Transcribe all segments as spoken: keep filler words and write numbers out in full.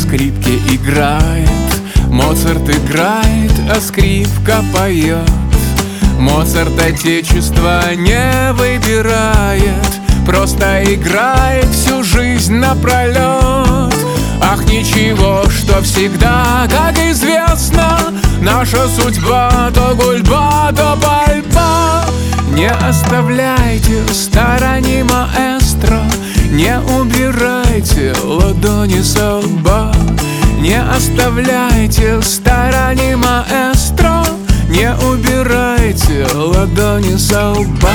скрипке играет, Моцарт играет, а скрипка поет. Моцарт отечество не выбирает, просто играет всю жизнь напролет. Ах, ничего, что всегда, как известно, наша судьба то гульба, то борьба. Не оставляйте в стороне маэстро, не убирайте ладони со лба. Не оставляйте в стороне маэстро, не убирайте ладони со лба.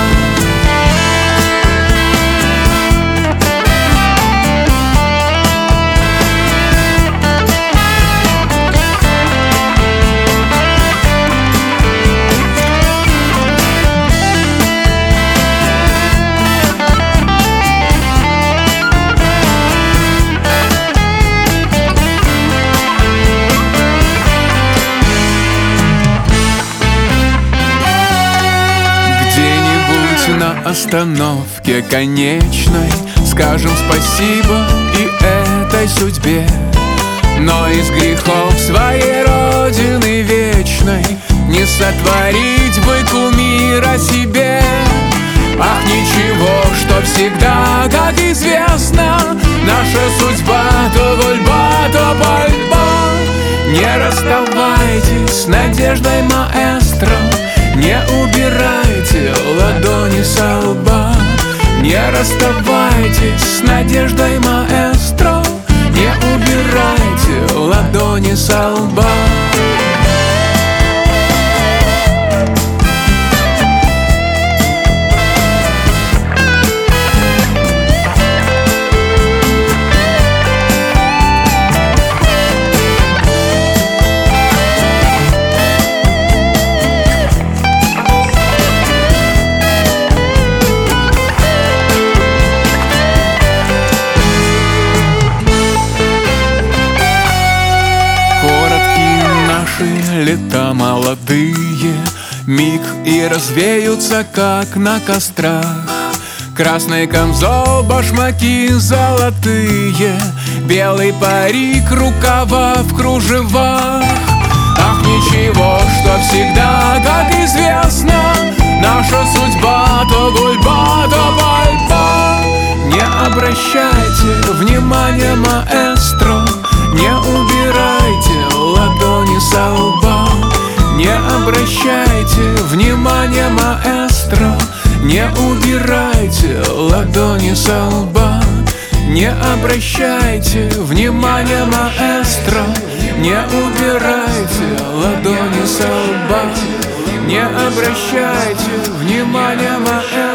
На остановке конечной скажем спасибо и этой судьбе, но из грехов своей родины вечной не сотворить бы кумира себе. Ах, ничего, что всегда, как известно, наша судьба то гульба, то борьба. Не расставайтесь с надеждой маэстро, не убирайте ладони со лба. Не расставайтесь с надеждой маэстро, не убирайте ладони со лба. Лета молодые, миг и развеются, как на кострах. Красный камзол, башмаки золотые, белый парик, рукава в кружевах. Ах, ничего, что всегда, как известно, наша судьба то гульба, то борьба. Не обращайте внимания маэстро, не убирайте ладони со лба. Не обращайте внимания маэстро, не убирайте ладони со лба. Не обращайте внимания маэстро, не убирайте ладони со лба. Не обращайте внимания маэстро.